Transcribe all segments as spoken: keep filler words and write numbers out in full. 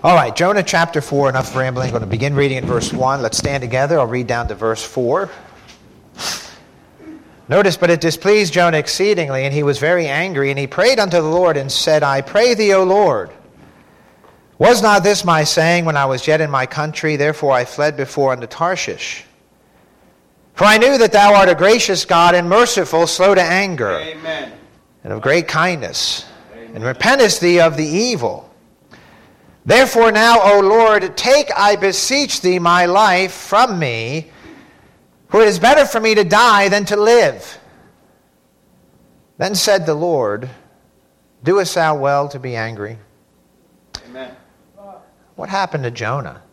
All right, Jonah chapter four, enough rambling. I'm going to begin reading at verse one. Let's stand together. I'll read down to verse four. Notice, but it displeased Jonah exceedingly, and he was very angry, and he prayed unto the Lord and said, I pray thee, O Lord, was not this my saying when I was yet in my country? Therefore I fled before unto Tarshish. For I knew that thou art a gracious God and merciful, slow to anger, Amen. and of great kindness, Amen. and repentest thee of the evil. Therefore now, O Lord, take, I beseech thee, my life from me, for it is better for me to die than to live. Then said the Lord, doest thou well to be angry? Amen. What happened to Jonah?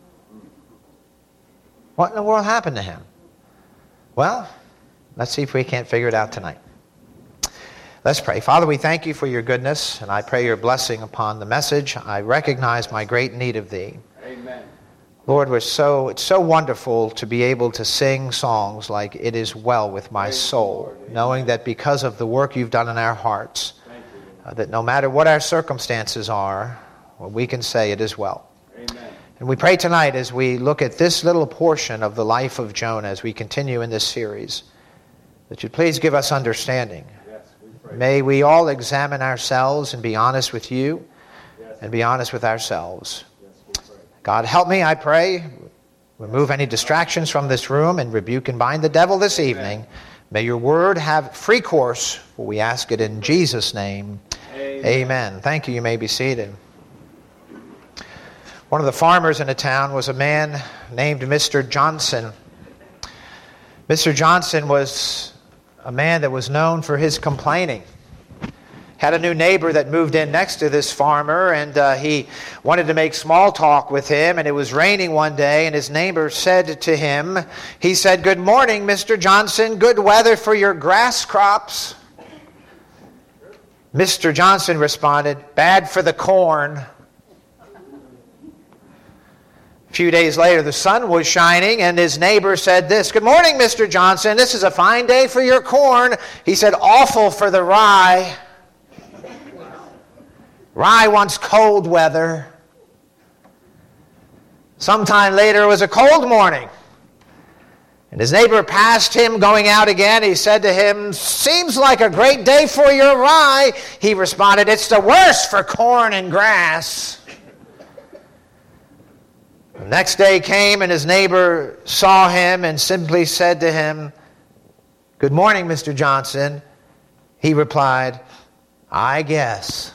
What in the world happened to him? Well, let's see if we can't figure it out tonight. Let's pray. Father, we thank you for your goodness, and I pray your blessing upon the message. I recognize my great need of thee. Amen. Lord, we're so it's so wonderful to be able to sing songs like It Is Well With My Soul, knowing that because of the work you've done in our hearts, uh, that no matter what our circumstances are, well, we can say it is well. Amen. And we pray tonight as we look at this little portion of the life of Jonah as we continue in this series, that you'd please give us understanding. May we all examine ourselves and be honest with you and be honest with ourselves. God, help me, I pray. Remove any distractions from this room and rebuke and bind the devil this evening. May your word have free course, for we ask it in Jesus' name. Amen. Amen. Thank you. You may be seated. One of the farmers in a town was a man named Mister Johnson. Mister Johnson was a man that was known for his complaining. Had a new neighbor that moved in next to this farmer, and uh, he wanted to make small talk with him, and it was raining one day, and his neighbor said to him, he said, "Good morning, Mister Johnson, good weather for your grass crops." Mister Johnson responded, "Bad for the corn." A few days later, the sun was shining, and his neighbor said this, "Good morning, Mister Johnson. This is a fine day for your corn." He said, "Awful for the rye. Rye wants cold weather." Sometime later, it was a cold morning, and his neighbor passed him going out again. He said to him, "Seems like a great day for your rye." He responded, "It's the worst for corn and grass." The next day came, and his neighbor saw him and simply said to him, "Good morning, Mister Johnson." He replied, "I guess."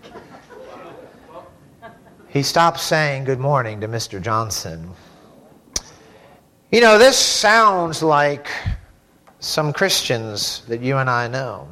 He stopped saying good morning to Mister Johnson. You know, this sounds like some Christians that you and I know.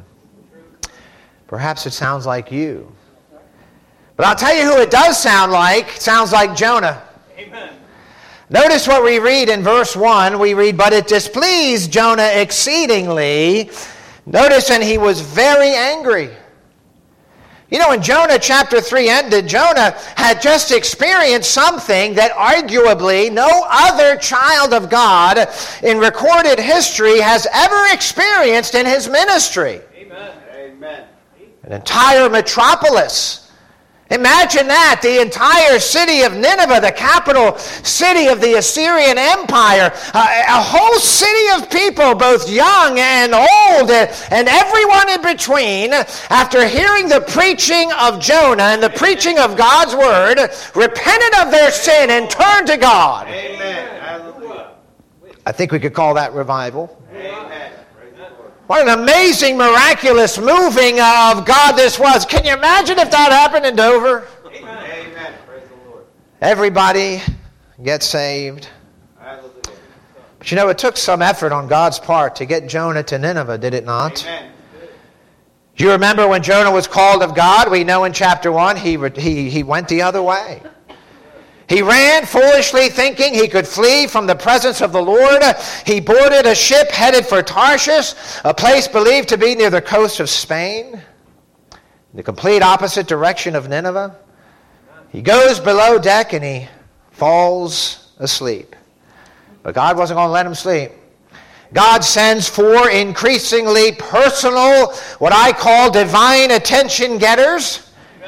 Perhaps it sounds like you. But I'll tell you who it does sound like. It sounds like Jonah. Amen. Notice what we read in verse one. We read, "But it displeased Jonah exceedingly." Notice, and he was very angry. You know, when Jonah chapter three ended, Jonah had just experienced something that arguably no other child of God in recorded history has ever experienced in his ministry. Amen. Amen. An entire metropolis. Imagine that, the entire city of Nineveh, the capital city of the Assyrian Empire, uh, a whole city of people, both young and old, and everyone in between, after hearing the preaching of Jonah and the preaching of God's word, repented of their sin and turned to God. Amen. Hallelujah. I think we could call that revival. Amen. What an amazing, miraculous moving of God this was. Can you imagine if that happened in Dover? Amen. Amen. Praise the Lord. Everybody gets saved. Hallelujah. But you know, it took some effort on God's part to get Jonah to Nineveh, did it not? Amen. Do you remember when Jonah was called of God? We know in chapter one he, he, he went the other way. He ran foolishly thinking he could flee from the presence of the Lord. He boarded a ship headed for Tarshish, a place believed to be near the coast of Spain, the complete opposite direction of Nineveh. He goes below deck and he falls asleep. But God wasn't going to let him sleep. God sends four increasingly personal, what I call divine attention getters,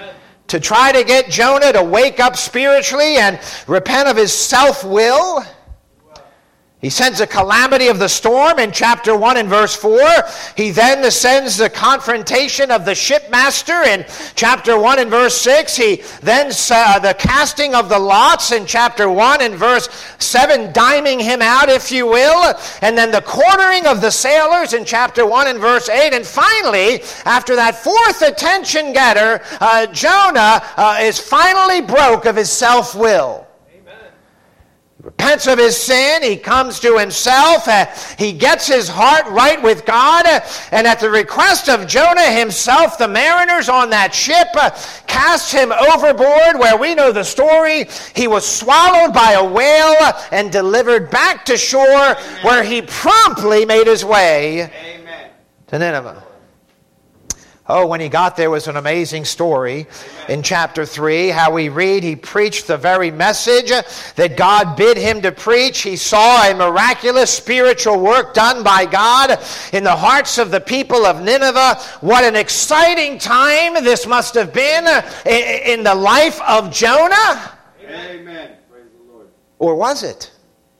to try to get Jonah to wake up spiritually and repent of his self-will. He sends a calamity of the storm in chapter one and verse four. He then sends the confrontation of the shipmaster in chapter one and verse six. He then uh, the casting of the lots in chapter one and verse seven, diming him out, if you will. And then the quartering of the sailors in chapter one and verse eight. And finally, after that fourth attention getter, uh, Jonah uh, is finally broke of his self-will. He repents of his sin. He comes to himself. Uh, he gets his heart right with God. Uh, and at the request of Jonah himself, the mariners on that ship uh, cast him overboard, where we know the story. He was swallowed by a whale uh, and delivered back to shore, Amen. Where he promptly made his way Amen. To Nineveh. Oh, when he got there was an amazing story. Amen. In chapter three, how we read, he preached the very message that God bid him to preach. He saw a miraculous spiritual work done by God in the hearts of the people of Nineveh. What an exciting time this must have been in the life of Jonah. Amen. Praise the Lord. Or was it?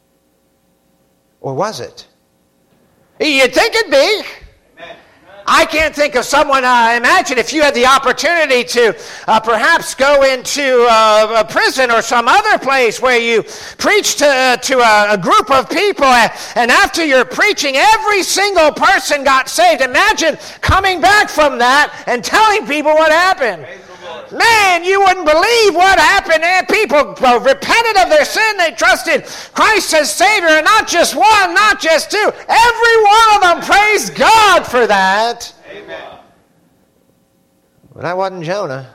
Or was it? You'd think it'd be. I can't think of someone, uh, imagine if you had the opportunity to uh, perhaps go into uh, a prison or some other place where you preach to, uh, to a, a group of people, and, and after your preaching, every single person got saved. Imagine coming back from that and telling people what happened. Man, you wouldn't believe what happened. And people repented of their sin. They trusted Christ as Savior. And not just one, not just two. Every one of them praised God for that. Amen. But that wasn't Jonah.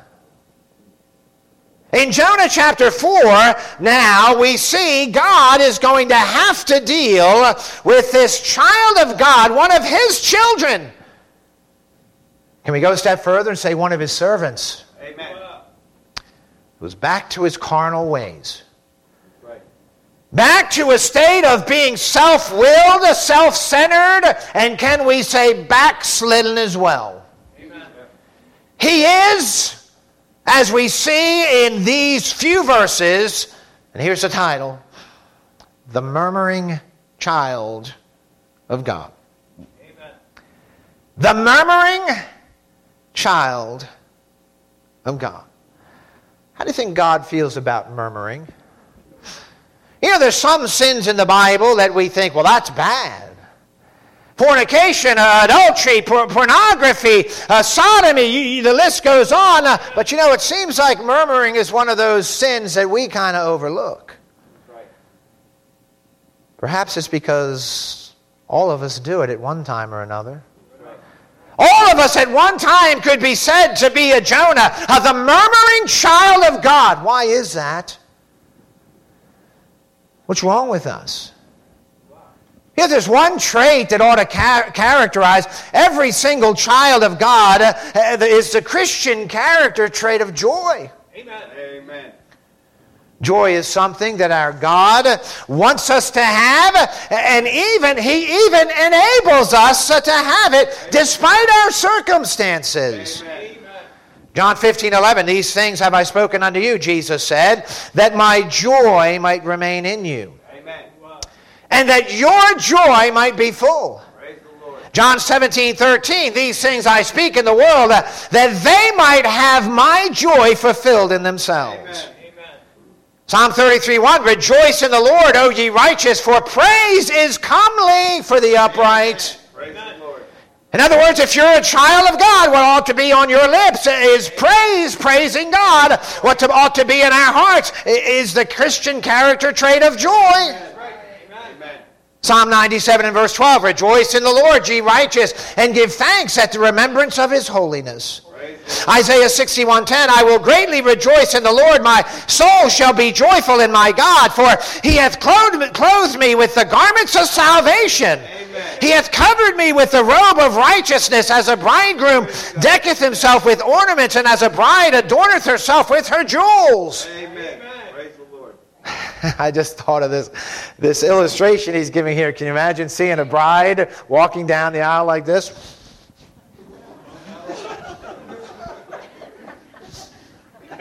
In Jonah chapter four, now we see God is going to have to deal with this child of God, one of his children. Can we go a step further and say one of his servants? Amen. Was back to his carnal ways. Right. Back to a state of being self-willed, self-centered, and can we say backslidden as well. Amen. He is, as we see in these few verses, and here's the title, The Murmuring Child of God. Amen. The Murmuring Child of God. How do you think God feels about murmuring? You know, there's some sins in the Bible that we think, well, that's bad. Fornication, uh, adultery, por- pornography, uh, sodomy, you, you, the list goes on. Uh, but you know, it seems like murmuring is one of those sins that we kind of overlook. Right. Perhaps it's because all of us do it at one time or another. All of us at one time could be said to be a Jonah, uh, the murmuring child of God. Why is that? What's wrong with us? Yeah, there's one trait that ought to char- characterize every single child of God uh, uh, is the Christian character trait of joy. Amen. Amen. Joy is something that our God wants us to have, and even He even enables us to have it despite our circumstances. Amen. John fifteen eleven, these things have I spoken unto you, Jesus said, that my joy might remain in you, Amen. and that your joy might be full. Praise the Lord. John seventeen thirteen, these things I speak in the world, uh, that they might have my joy fulfilled in themselves. Amen. Psalm thirty-three one, rejoice in the Lord, O ye righteous, for praise is comely for the upright. Praise the Lord. In other words, if you're a child of God, what ought to be on your lips is praise, praising God. What to, ought to be in our hearts is the Christian character trait of joy. Amen. Psalm ninety-seven and verse twelve, rejoice in the Lord, ye righteous, and give thanks at the remembrance of his holiness. Isaiah sixty-one ten, I will greatly rejoice in the Lord, my soul shall be joyful in my God, for he hath clothed, clothed me with the garments of salvation. Amen. He hath covered me with the robe of righteousness, as a bridegroom decketh himself with ornaments, and as a bride adorneth herself with her jewels. Amen. Praise the Lord. I just thought of this, this illustration he's giving here. Can you imagine seeing a bride walking down the aisle like this?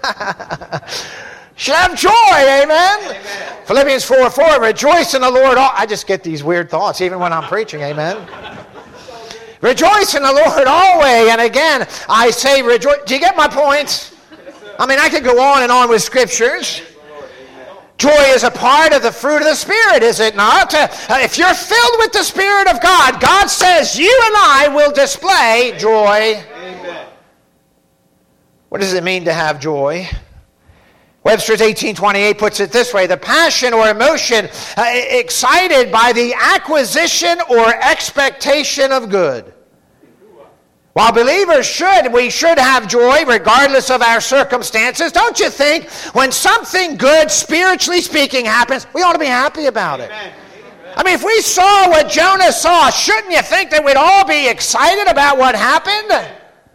Should have joy, amen? Amen. Philippians four four, rejoice in the Lord. Al-" I just get these weird thoughts even when I'm preaching, amen? Rejoice in the Lord always. And again, I say rejoice. Do you get my point? I mean, I could go on and on with scriptures. Joy is a part of the fruit of the Spirit, is it not? Uh, if you're filled with the Spirit of God, God says you and I will display joy. Amen. What does it mean to have joy? Webster's eighteen twenty-eight puts it this way: the passion or emotion uh, excited by the acquisition or expectation of good. While believers should, we should have joy regardless of our circumstances. Don't you think when something good, spiritually speaking, happens, we ought to be happy about it? Amen. I mean, if we saw what Jonah saw, shouldn't you think that we'd all be excited about what happened?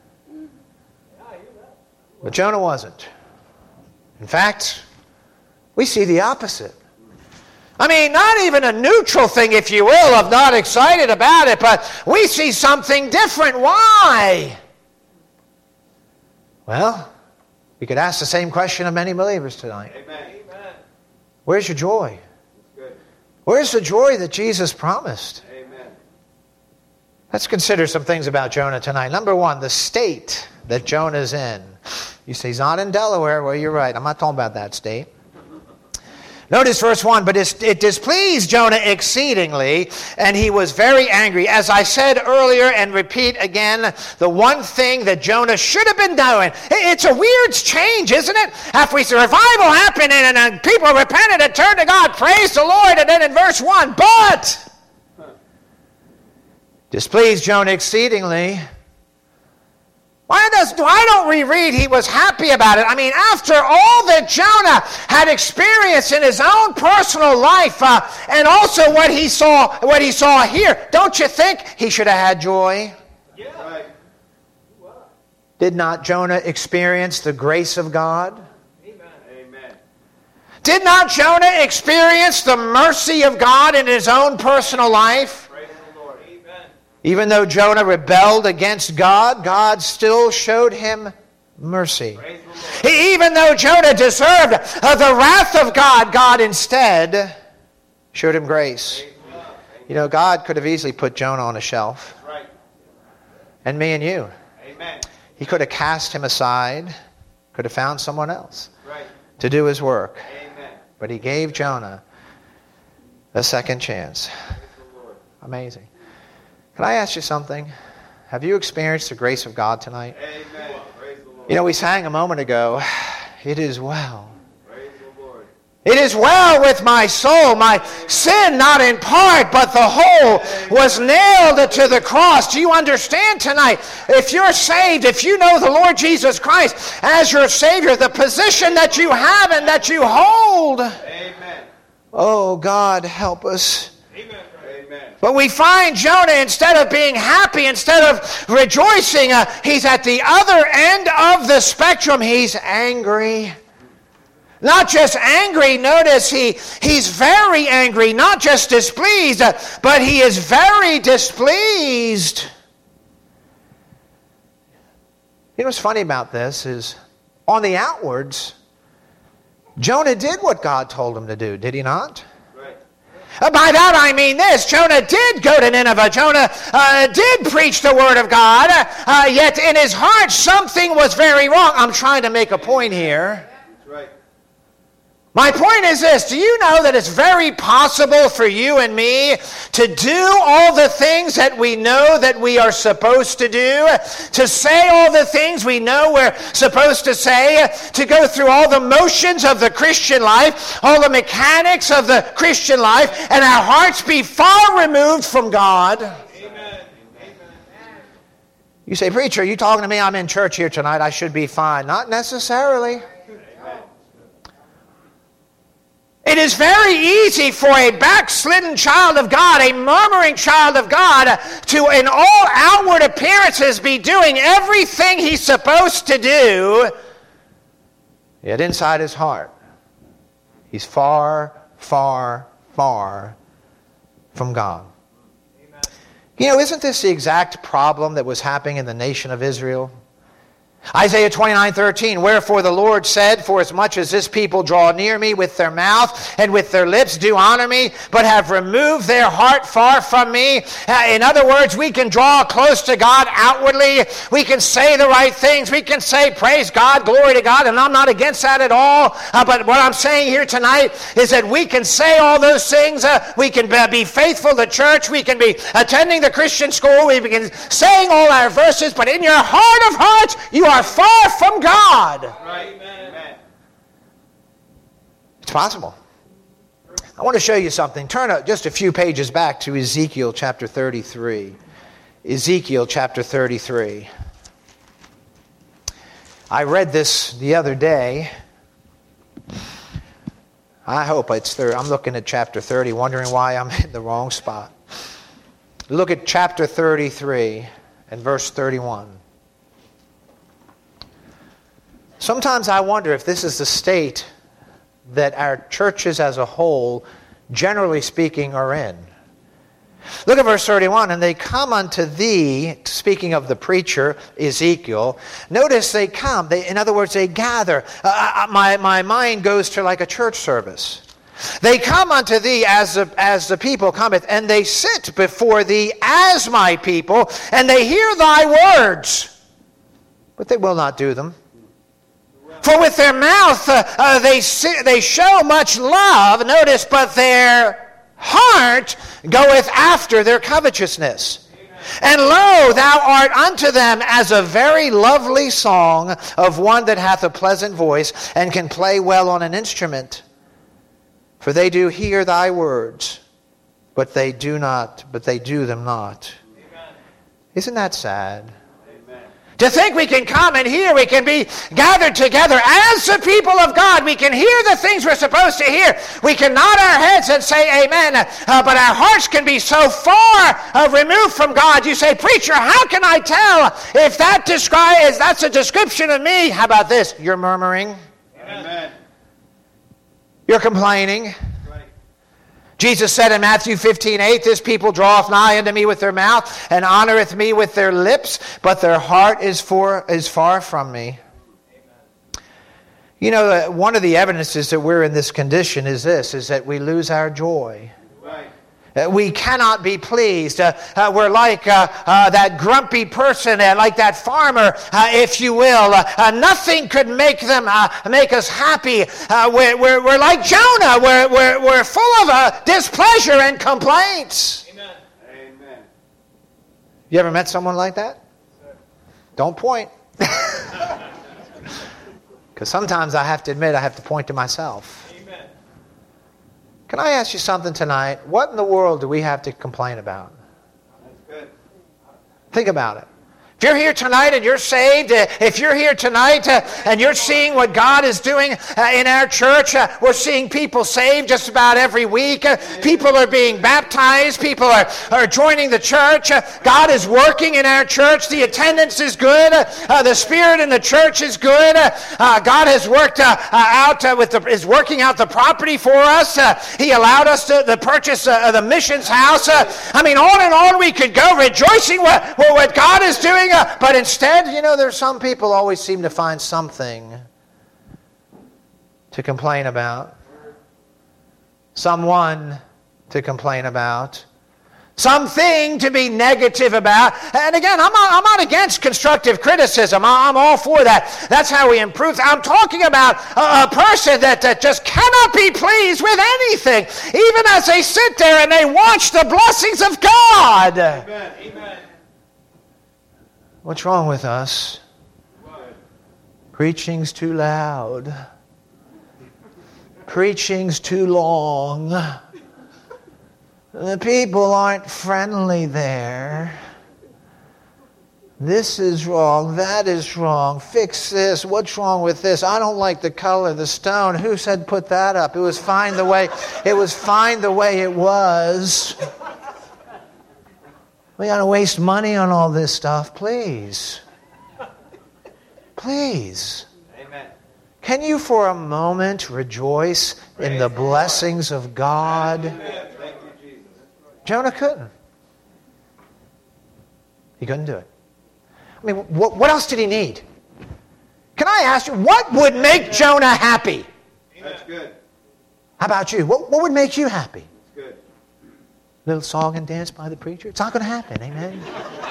But Jonah wasn't. In fact, we see the opposite. I mean, not even a neutral thing, if you will, of not excited about it, but we see something different. Why? Well, we could ask the same question of many believers tonight. Amen. Where's your joy? Good. Where's the joy that Jesus promised? Amen. Let's consider some things about Jonah tonight. Number one, the state that Jonah's in. You say he's not in Delaware. Well, you're right. I'm not talking about that state. Notice verse one, but it displeased Jonah exceedingly, and he was very angry. As I said earlier and repeat again, the one thing that Jonah should have been doing. It's a weird change, isn't it? After we see revival happen and, and people repented and turned to God, praise the Lord, and then in verse one, but displeased Jonah exceedingly. Why does I don't reread he was happy about it? I mean, after all that Jonah had experienced in his own personal life, uh, and also what he saw, what he saw here, don't you think he should have had joy? Yeah. Right. Did not Jonah experience the grace of God? Amen. Amen. Did not Jonah experience the mercy of God in his own personal life? Praise the Lord. Amen. Even though Jonah rebelled against God, God still showed him mercy. Praise the Lord. Even though Jonah deserved uh, the wrath of God, God instead showed him grace. Praise the Lord. You know, God could have easily put Jonah on a shelf. That's right. And me and you. Amen. He could have cast him aside, could have found someone else Right. to do his work. Amen. But he gave Jonah a second chance. Praise the Lord. Amazing. Can I ask you something? Have you experienced the grace of God tonight? Amen. Praise the Lord. You know, we sang a moment ago, it is well. Praise the Lord. It is well with my soul. My sin, not in part, but the whole, was nailed to the cross. Do you understand tonight? If you're saved, if you know the Lord Jesus Christ as your Savior, the position that you have and that you hold, Amen. oh, God, help us. Amen. Amen. But we find Jonah, instead of being happy, instead of rejoicing, uh, he's at the other end of the spectrum. He's angry. Not just angry, notice he, he's very angry, not just displeased, uh, but he is very displeased. You know what's funny about this is, on the outwards, Jonah did what God told him to do, did he not? Right. Uh, By that I mean this: Jonah did go to Nineveh. Jonah uh, did preach the word of God, uh, yet in his heart something was very wrong. I'm trying to make a point here. That's right. My point is this: do you know that it's very possible for you and me to do all the things that we know that we are supposed to do, to say all the things we know we're supposed to say, to go through all the motions of the Christian life, all the mechanics of the Christian life, and our hearts be far removed from God? Amen. You say, preacher, are you talking to me? I'm in church here tonight. I should be fine. Not necessarily. It is very easy for a backslidden child of God, a murmuring child of God, to in all outward appearances be doing everything he's supposed to do, yet inside his heart, he's far, far, far from God. Amen. You know, isn't this the exact problem that was happening in the nation of Israel? Isaiah twenty-nine thirteen, wherefore the Lord said, for as much as this people draw near me with their mouth and with their lips do honor me, but have removed their heart far from me. Uh, in other words, we can draw close to God outwardly. We can say the right things. We can say, praise God, glory to God, and I'm not against that at all. Uh, but what I'm saying here tonight is that we can say all those things. Uh, we can be faithful to church. We can be attending the Christian school. We can saying all our verses, but in your heart of hearts, you are far from God. Right. Amen. It's possible. I want to show you something. Turn up just a few pages back to Ezekiel chapter thirty-three. Ezekiel chapter thirty-three. I read this the other day. I hope it's thirty. I'm looking at chapter thirty, wondering why I'm in the wrong spot. Look at chapter thirty-three and verse thirty-one. Sometimes I wonder if this is the state that our churches as a whole, generally speaking, are in. Look at verse thirty-one. And they come unto thee, speaking of the preacher, Ezekiel. Notice they come. They, in other words, they gather. Uh, my, my mind goes to like a church service. They come unto thee as the, as the people cometh, and they sit before thee as my people, and they hear thy words, but they will not do them. For with their mouth uh, uh, they si- they show much love, notice, but their heart goeth after their covetousness. And lo, thou art unto them as a very lovely song of one that hath a pleasant voice, and can play well on an instrument. For they do hear thy words, but they do not, but they do them not. Amen. Isn't that sad? To think we can come and hear, we can be gathered together as the people of God. We can hear the things we're supposed to hear. We can nod our heads and say amen, uh, but our hearts can be so far uh, removed from God. You say, preacher, how can I tell if that describes, that's a description of me? How about this? You're murmuring. Amen. You're complaining. Jesus said in Matthew fifteen eight, this people draweth nigh unto me with their mouth, and honoreth me with their lips, but their heart is for is far from me. Amen. You know, one of the evidences that we're in this condition is this, is that we lose our joy. Right. We cannot be pleased. Uh, uh, we're like uh, uh, that grumpy person, uh, like that farmer, uh, if you will. Uh, uh, nothing could make them uh, make us happy. Uh, we're, we're, we're like Jonah. We're, we're, we're full of uh, displeasure and complaints. Amen. Amen. You ever met someone like that? Don't point. Because sometimes I have to admit I have to point to myself. Can I ask you something tonight? What in the world do we have to complain about? That's good. Think about it. If you're here tonight and you're saved, uh, if you're here tonight uh, and you're seeing what God is doing uh, in our church, uh, we're seeing people saved just about every week. Uh, people are being baptized. People are, are joining the church. Uh, God is working in our church. The attendance is good. Uh, uh, the spirit in the church is good. Uh, uh, God has worked uh, uh, out uh, with the, is working out the property for us. Uh, he allowed us to the purchase uh, the missions house. Uh, I mean, on and on we could go, rejoicing what, what God is doing. Uh, but instead, you know, there's some people always seem to find something to complain about. Someone to complain about. Something to be negative about. And again, I'm not, I'm not against constructive criticism. I'm all for that. That's how we improve. I'm talking about a, a person that, that just cannot be pleased with anything, even as they sit there and they watch the blessings of God. Amen. Amen. What's wrong with us? Preaching's too loud. Preaching's too long. The people aren't friendly there. This is wrong. That is wrong. Fix this. What's wrong with this? I don't like the color of the stone. Who said put that up? It was fine the way it was fine the way it was. We got to waste money on all this stuff, please. Please. Amen. Can you for a moment rejoice Praise in the blessings of God? Amen. Thank you, Jesus. Jonah couldn't. He couldn't do it. I mean, what, what else did he need? Can I ask you, what would make Jonah happy? That's good. How about you? What, what would make you happy? That's good. Little song and dance by the preacher? It's not going to happen, amen?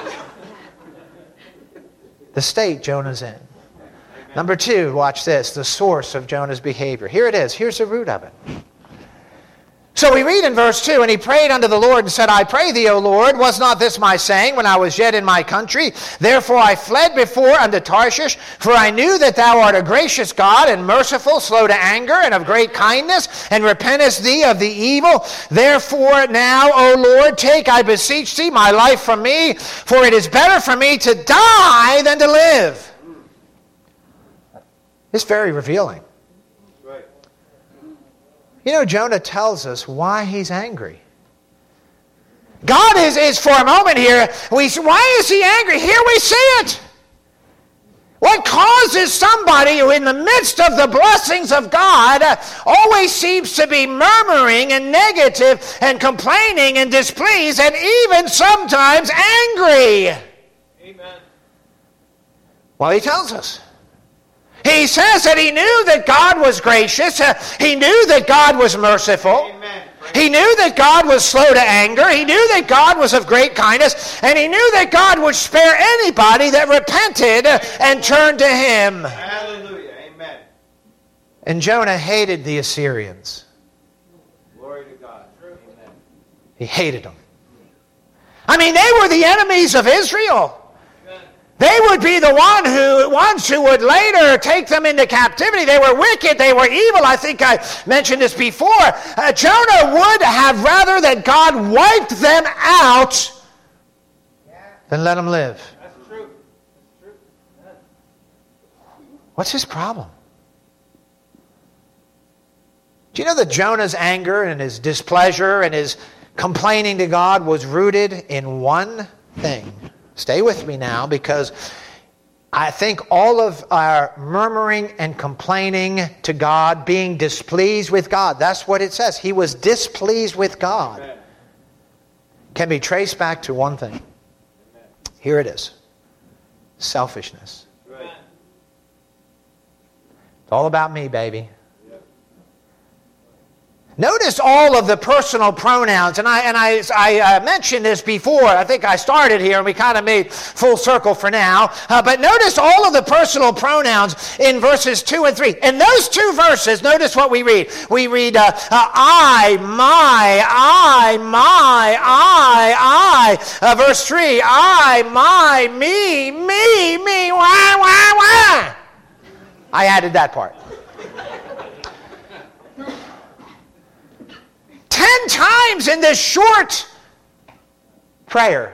The state Jonah's in. Number two, watch this, the source of Jonah's behavior. Here it is. Here's the root of it. So we read in verse two, and he prayed unto the Lord and said, I pray thee, O Lord, was not this my saying when I was yet in my country? Therefore I fled before unto Tarshish, for I knew that thou art a gracious God and merciful, slow to anger, and of great kindness, and repentest thee of the evil. Therefore now, O Lord, take, I beseech thee, my life from me, for it is better for me to die than to live. It's very revealing. You know, Jonah tells us why he's angry. God is, is for a moment here, we, why is he angry? Here we see it. What causes somebody who in the midst of the blessings of God always seems to be murmuring and negative and complaining and displeased and even sometimes angry? Amen. Well, he tells us. He says that he knew that God was gracious. Uh, he knew that God was merciful. Amen. He knew that God was slow to anger. He knew that God was of great kindness. And he knew that God would spare anybody that repented and turned to him. Hallelujah. Amen. And Jonah hated the Assyrians. Glory to God. Amen. He hated them. I mean, they were the enemies of Israel. They would be the one who, ones who would later take them into captivity. They were wicked. They were evil. I think I mentioned this before. Uh, Jonah would have rather that God wiped them out than let them live. That's true. That's true. What's his problem? Do you know that Jonah's anger and his displeasure and his complaining to God was rooted in one thing? Stay with me now, because I think all of our murmuring and complaining to God, being displeased with God, that's what it says. He was displeased with God. Amen. Can be traced back to one thing. Amen. Here it is. Selfishness. Right. It's all about me, baby. Notice all of the personal pronouns, and I and I, I uh, mentioned this before. I think I started here, and we kind of made full circle for now. Uh, but notice all of the personal pronouns in verses two and three. In those two verses, notice what we read. We read, uh, uh, I, my, I, my, I, I. Uh, verse three, I, my, me, me, me, wah, wah, wah. I added that part. Ten times in this short prayer.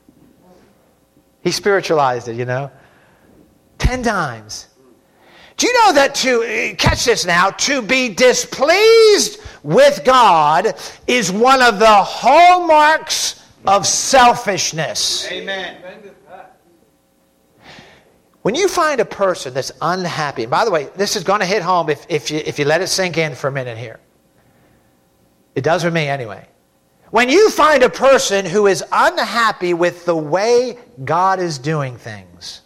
He spiritualized it, you know. Ten times. Do you know that to, catch this now, to be displeased with God is one of the hallmarks of selfishness. Amen. When you find a person that's unhappy, and by the way, this is going to hit home if, if, you, if you let it sink in for a minute here. It does with me anyway. When you find a person who is unhappy with the way God is doing things,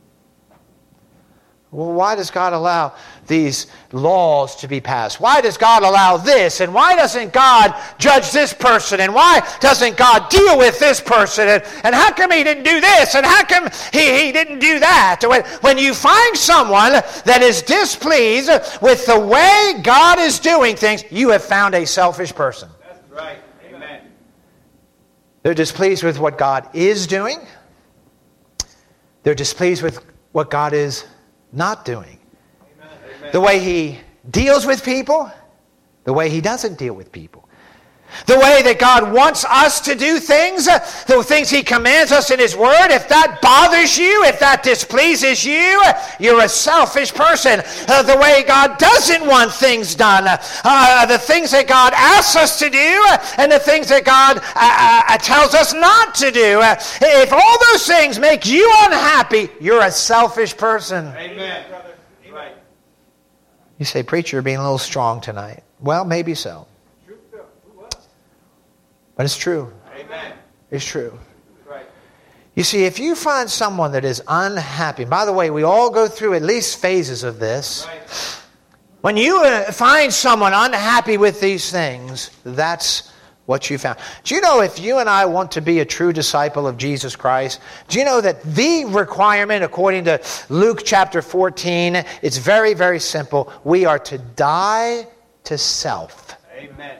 well, why does God allow these laws to be passed? Why does God allow this? And why doesn't God judge this person? And why doesn't God deal with this person? And, and how come he didn't do this? And how come he, he didn't do that? When, when you find someone that is displeased with the way God is doing things, you have found a selfish person. That's right. Amen. They're displeased with what God is doing. They're displeased with what God is not doing. Amen. The way he deals with people, the way he doesn't deal with people. The way that God wants us to do things, the things he commands us in his word. If that bothers you, if that displeases you, you're a selfish person. Uh, the way God doesn't want things done, uh, the things that God asks us to do, and the things that God uh, uh, tells us not to do. Uh, if all those things make you unhappy, you're a selfish person. Amen. Right. You say, preacher, you're being a little strong tonight. Well, maybe so. But it's true. Amen. It's true. Right. You see, if you find someone that is unhappy, by the way, we all go through at least phases of this. Right. When you uh, find someone unhappy with these things, that's what you found. Do you know if you and I want to be a true disciple of Jesus Christ, do you know that the requirement, according to Luke chapter fourteen, it's very, very simple. We are to die to self. Amen.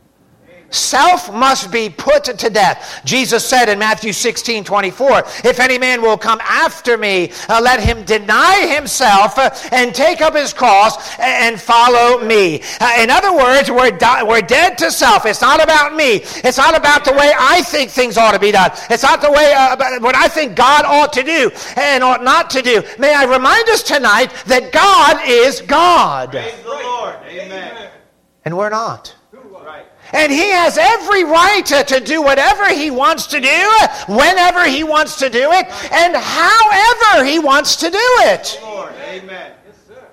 Self must be put to death. Jesus said in Matthew sixteen twenty-four, if any man will come after me, uh, let him deny himself uh, and take up his cross and follow me. Uh, in other words, we're, di- we're dead to self. It's not about me. It's not about the way I think things ought to be done. It's not the way uh, what I think God ought to do and ought not to do. May I remind us tonight that God is God. Praise the Lord. Amen. And we're not. Right. And He has every right to, to do whatever He wants to do, whenever He wants to do it, and however He wants to do it. Lord. Amen. Yes, sir.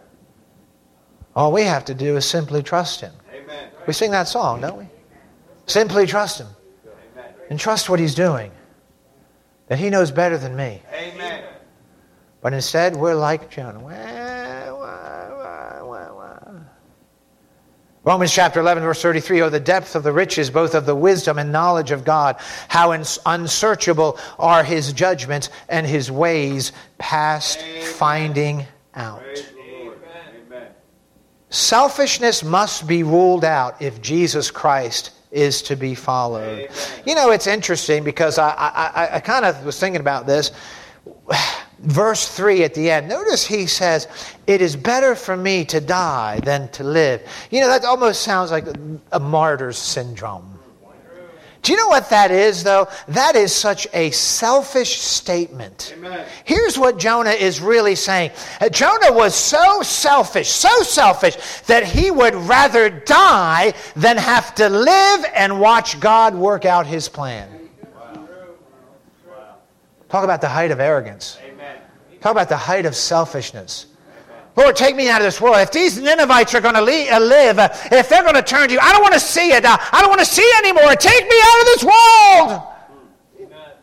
All we have to do is simply trust Him. Amen. We sing that song, don't we? Simply trust Him. Amen. And trust what He's doing. That He knows better than me. Amen. But instead, we're like Jonah. Wah, wah, wah, wah, wah. Romans chapter eleven, verse thirty-three, oh, the depth of the riches, both of the wisdom and knowledge of God. How unsearchable are His judgments and His ways past Amen. finding out. Praise the Lord. Amen. Selfishness must be ruled out if Jesus Christ is to be followed. Amen. You know, it's interesting because I, I, I, I kind of was thinking about this. Verse three at the end. Notice he says, it is better for me to die than to live. You know, that almost sounds like a martyr's syndrome. Do you know what that is, though? That is such a selfish statement. Amen. Here's what Jonah is really saying. Uh, Jonah was so selfish, so selfish, that he would rather die than have to live and watch God work out His plan. Wow. Wow. Talk about the height of arrogance. Amen. Talk about the height of selfishness. Lord, take me out of this world. If these Ninevites are going to le- uh, live, uh, if they're going to turn to you, I don't want to see it. Uh, I don't want to see it anymore. Take me out of this world. Amen.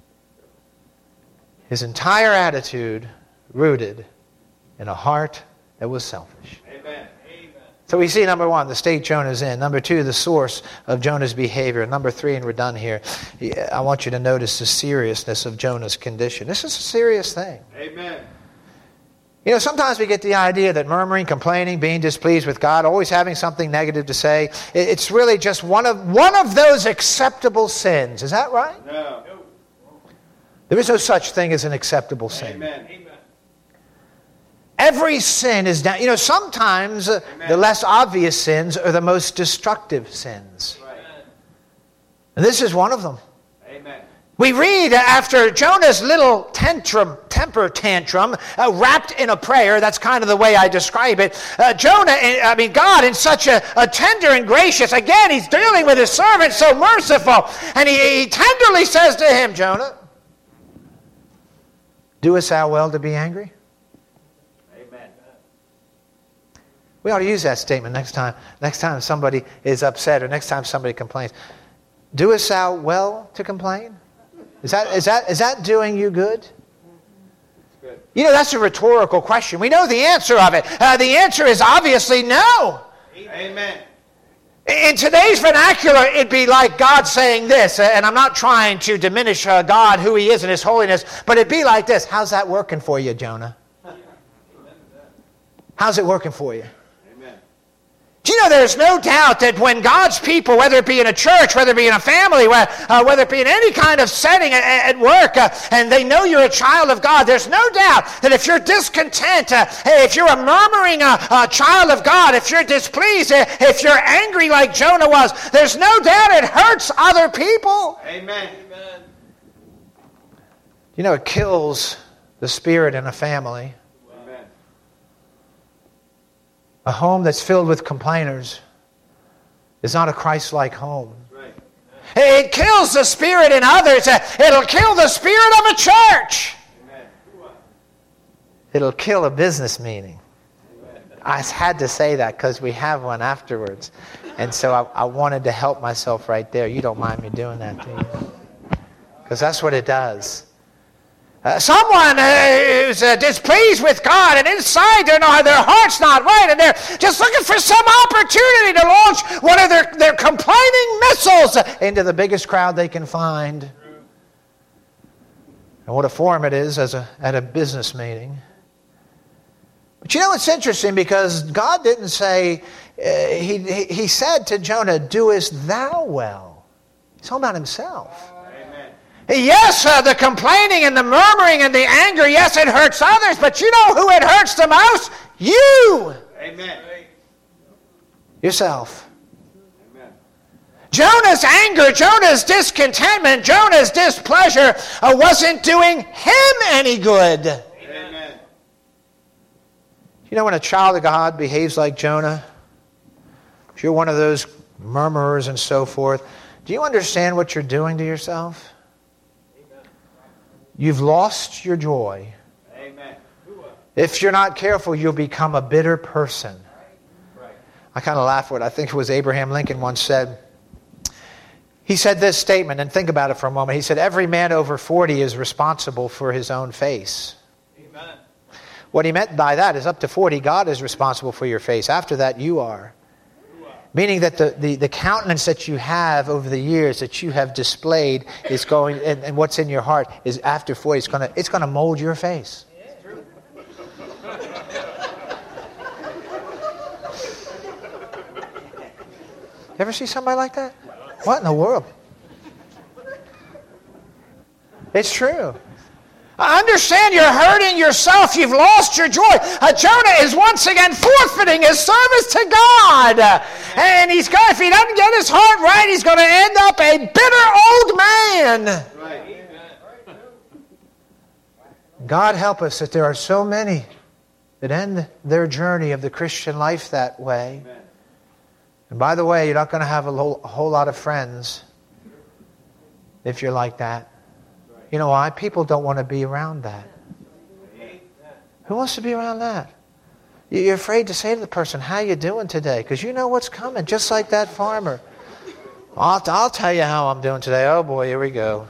His entire attitude rooted in a heart that was selfish. Amen. So we see, number one, the state Jonah's in. Number two, the source of Jonah's behavior. Number three, and we're done here, I want you to notice the seriousness of Jonah's condition. This is a serious thing. Amen. You know, sometimes we get the idea that murmuring, complaining, being displeased with God, always having something negative to say, it's really just one of one of those acceptable sins. Is that right? No. There is no such thing as an acceptable sin. Amen. Amen. Every sin is down. You know, sometimes uh, the less obvious sins are the most destructive sins. Right. And this is one of them. Amen. We read after Jonah's little tantrum, temper tantrum, uh, wrapped in a prayer. That's kind of the way I describe it. Uh, Jonah, I mean God, in such a, a tender and gracious. Again, He's dealing with His servant, so merciful, and he, he tenderly says to him, Jonah, doest thou well to be angry? Amen. We ought to use that statement next time. Next time somebody is upset, or next time somebody complains. Doest thou well to complain? Is that is that is that doing you good? Good. You know, that's a rhetorical question. We know the answer of it. Uh, the answer is obviously no. Amen. In today's vernacular, it'd be like God saying this, and I'm not trying to diminish uh, God, who He is and His holiness, but it'd be like this. How's that working for you, Jonah? How's it working for you? Amen. Do you know there's no doubt that when God's people, whether it be in a church, whether it be in a family, uh, whether it be in any kind of setting at, at work, uh, and they know you're a child of God, there's no doubt that if you're discontent, uh, if you're a murmuring uh, uh, child of God, if you're displeased, uh, if you're angry like Jonah was, there's no doubt it hurts other people. Amen. Amen. You know, it kills the spirit in a family. Amen. A home that's filled with complainers is not a Christ-like home. Right. It kills the spirit in others. It'll kill the spirit of a church. Amen. It'll kill a business meeting. I had to say that because we have one afterwards. And so I, I wanted to help myself right there. You don't mind me doing that, do you? Because that's what it does. Uh, someone uh, who's uh, displeased with God, and inside they're not, their heart's not right, and they're just looking for some opportunity to launch one of their, their complaining missiles into the biggest crowd they can find. And what a form it is as a, at a business meeting. But you know, it's interesting because God didn't say, uh, he, he, he said to Jonah, doest thou well. He's talking about himself. Amen. Yes, uh, the complaining and the murmuring and the anger, yes, it hurts others, but you know who it hurts the most? You. Amen. Yourself. Amen. Jonah's anger, Jonah's discontentment, Jonah's displeasure uh, wasn't doing him any good. Amen. You know when a child of God behaves like Jonah? If you're one of those murmurers and so forth, do you understand what you're doing to yourself? Amen. You've lost your joy. Amen. If you're not careful, you'll become a bitter person. Right. I kind of laugh at it. I think it was Abraham Lincoln once said, he said this statement, and think about it for a moment. He said, every man over forty is responsible for his own face. Amen. What he meant by that is up to forty, God is responsible for your face. After that, you are. Meaning that the, the, the countenance that you have over the years that you have displayed is going, and, and what's in your heart is after forty, it's going to it's going to mold your face. Ever see somebody like that? What in the world? It's true. I understand you're hurting yourself. You've lost your joy. Uh, Jonah is once again forfeiting his service to God. Uh, and he's got, if he doesn't get his heart right, he's going to end up a bitter old man. Right. God help us that there are so many that end their journey of the Christian life that way. Amen. And by the way, you're not going to have a whole, a whole lot of friends if you're like that. You know why? People don't want to be around that. Who wants to be around that? You're afraid to say to the person, how you doing today? Because you know what's coming, just like that farmer. I'll, I'll tell you how I'm doing today. Oh boy, here we go.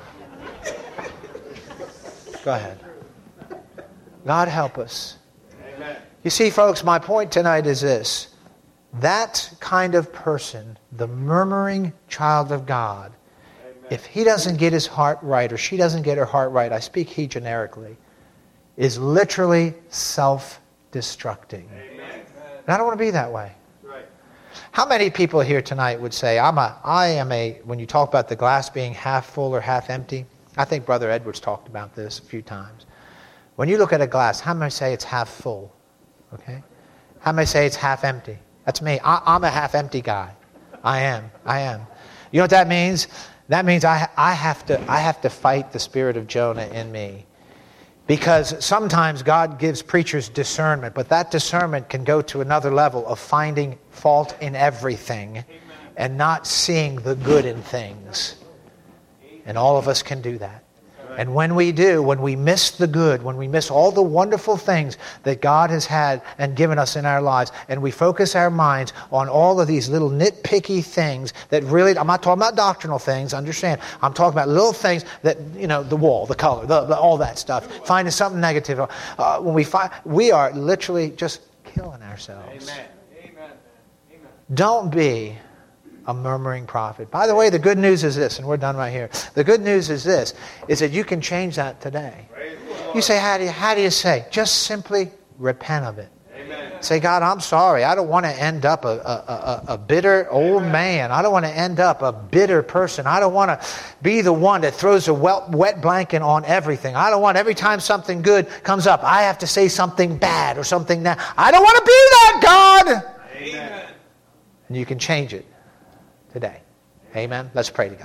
Go ahead. God help us. Amen. You see, folks, my point tonight is this. That kind of person, the murmuring child of God, if he doesn't get his heart right, or she doesn't get her heart right, I speak he generically, is literally self-destructing. Amen. And I don't want to be that way. Right. How many people here tonight would say, I'm a, I am a, when you talk about the glass being half full or half empty, I think Brother Edwards talked about this a few times. When you look at a glass, how many say it's half full? Okay? How many say it's half empty? That's me. I, I'm a half empty guy. I am. I am. You know what that means? That means I, I, have to, I have to fight the spirit of Jonah in me. Because sometimes God gives preachers discernment, but that discernment can go to another level of finding fault in everything. Amen. And not seeing the good in things. And all of us can do that. And when we do, when we miss the good, when we miss all the wonderful things that God has had and given us in our lives, and we focus our minds on all of these little nitpicky things that really, I'm not talking about doctrinal things, understand. I'm talking about little things that, you know, the wall, the color, the, the, all that stuff. Finding something negative. Uh, when we find, we are literally just killing ourselves. Amen. Amen. Amen. Don't be a murmuring prophet. By the way, the good news is this, and we're done right here. The good news is this, is that you can change that today. You say, how do you, how do you say? Just simply repent of it. Amen. Say, God, I'm sorry. I don't want to end up a, a, a, a bitter old man. I don't want to end up a bitter person. I don't want to be the one that throws a wet, wet blanket on everything. I don't want every time something good comes up, I have to say something bad or something that. I don't want to be that, God. Amen. And you can change it today. Amen. Let's pray together.